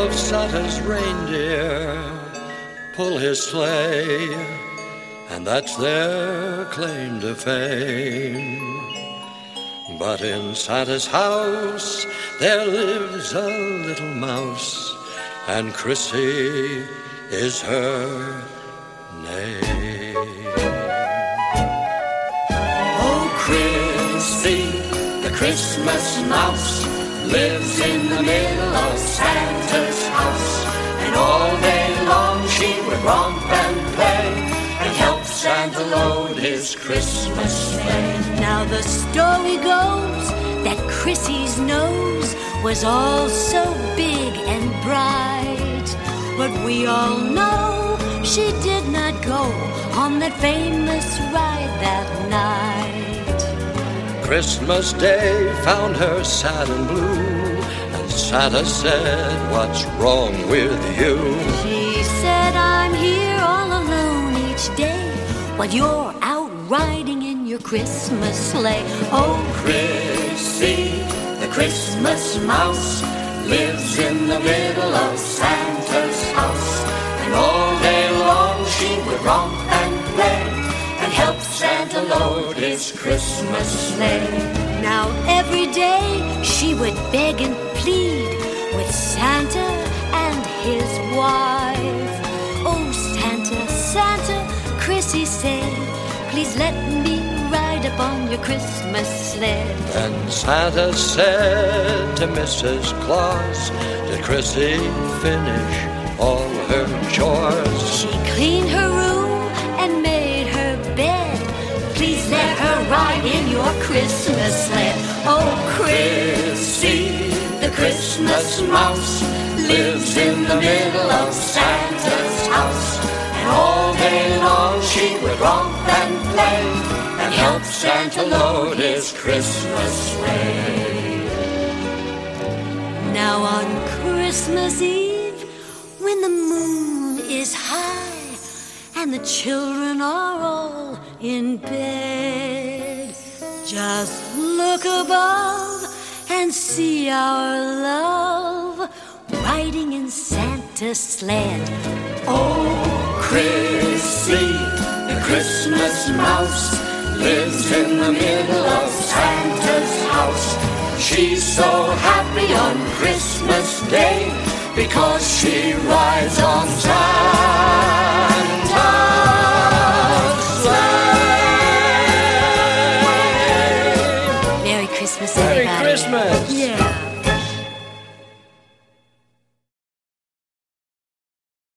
of Santa's reindeer pull his sleigh, and that's their claim to fame. But in Santa's house there lives a little mouse, and Chrissy is her name. Oh, Chrissy, the Christmas mouse, lives in the middle of Santa's house, and all day long she would romp and play and help Santa load his Christmas sleigh. Now the story goes that Chrissy's nose was all so big and bright, but we all know she did not go on that famous ride that night. Christmas Day found her sad and blue, and Santa said, "What's wrong with you?" She said, "I'm here all alone each day, while you're out riding in your Christmas sleigh." Oh, Chrissy, the Christmas mouse, lives in the middle of Santa's house, and all day long she would romp and play and help Santa load his Christmas sleigh. Now every day she would beg and plead with Santa and his wife. "Oh, Santa, Santa," Chrissy said, "please let me ride up on your Christmas sled." And Santa said to Mrs. Claus, "Did Chrissy finish all her chores?" She cleaned her room and made her bed. "Please let her ride in your Christmas sled." Oh, Chrissy, the Christmas mouse, lives in the middle of Santa's house, and all day long she would romp and play and help Santa load his Christmas sleigh. Now on Christmas Eve, when the moon is high and the children are all in bed, just look above and see our love riding in Santa's sled. Oh, Chrissy, the Christmas mouse, lives in the middle of Santa's house. She's so happy on Christmas Day because she rides on Santa's sleigh. Merry Christmas, Merry everybody. Christmas! Yeah.